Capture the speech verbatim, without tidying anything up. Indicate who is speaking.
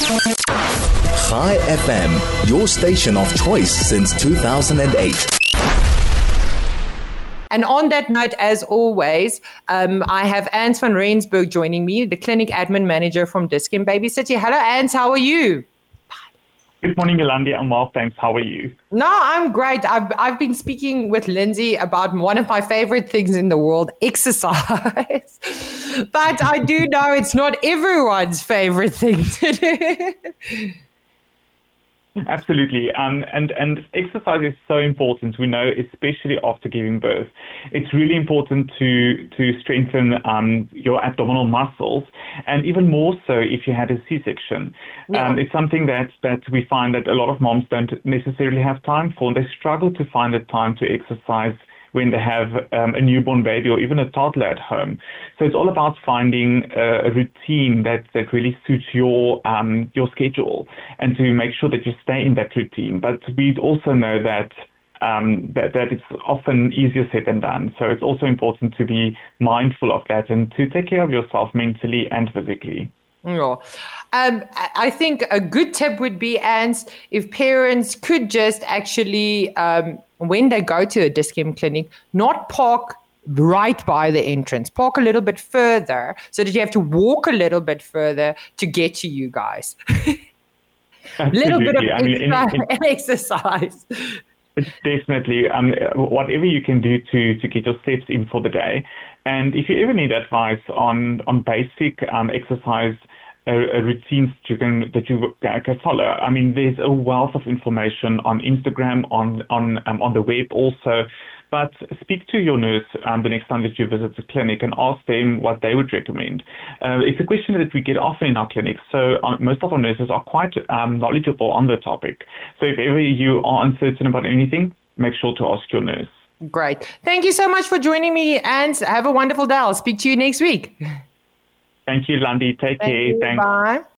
Speaker 1: Chai F M, your station of choice since two thousand eight.
Speaker 2: And on that note, as always, um, I have Ans van Rensburg joining me, the clinic admin manager from Dis-Chem Baby City. Hello, Ans. How are you?
Speaker 3: Good morning, Yolandi. I'm well, thanks. How are you?
Speaker 2: No, I'm great. I've I've been speaking with Lindsay about one of my favorite things in the world, exercise. But I do know it's not everyone's favorite thing to do.
Speaker 3: Absolutely. Um, and, and exercise is so important. We know, especially after giving birth, it's really important to, to strengthen um, your abdominal muscles, and even more so if you had a C-section. Yeah. Um, it's something that, that we find that a lot of moms don't necessarily have time for. They struggle to find the time to exercise when they have um, a newborn baby or even a toddler at home. So it's all about finding a, a routine that, that really suits your um, your schedule, and to make sure that you stay in that routine. But we also know that um, that, that it's often easier said than done. So it's also important to be mindful of that and to take care of yourself mentally and physically.
Speaker 2: Yeah. Um, I think a good tip would be, Ans, if parents could just actually, um, when they go to a Dis-Chem clinic, not park right by the entrance, park a little bit further so that you have to walk a little bit further to get to you guys. A little bit of
Speaker 3: I mean,
Speaker 2: extra
Speaker 3: in, in,
Speaker 2: exercise.
Speaker 3: Definitely. Um, whatever you can do to, to get your steps in for the day. And if you ever need advice on, on basic um, exercise uh, routines that you can that you can follow, I mean, there's a wealth of information on Instagram, on on um, on the web also. But speak to your nurse um, the next time that you visit the clinic and ask them what they would recommend. Uh, it's a question that we get often in our clinics, so uh, most of our nurses are quite um, knowledgeable on the topic. So if ever you are uncertain about anything, make sure to ask your nurse.
Speaker 2: Great. Thank you so much for joining me, and have a wonderful day. I'll speak to you next week.
Speaker 3: Thank you, Landy. Take
Speaker 2: Thank
Speaker 3: care.
Speaker 2: You.
Speaker 3: Thanks.
Speaker 2: Bye.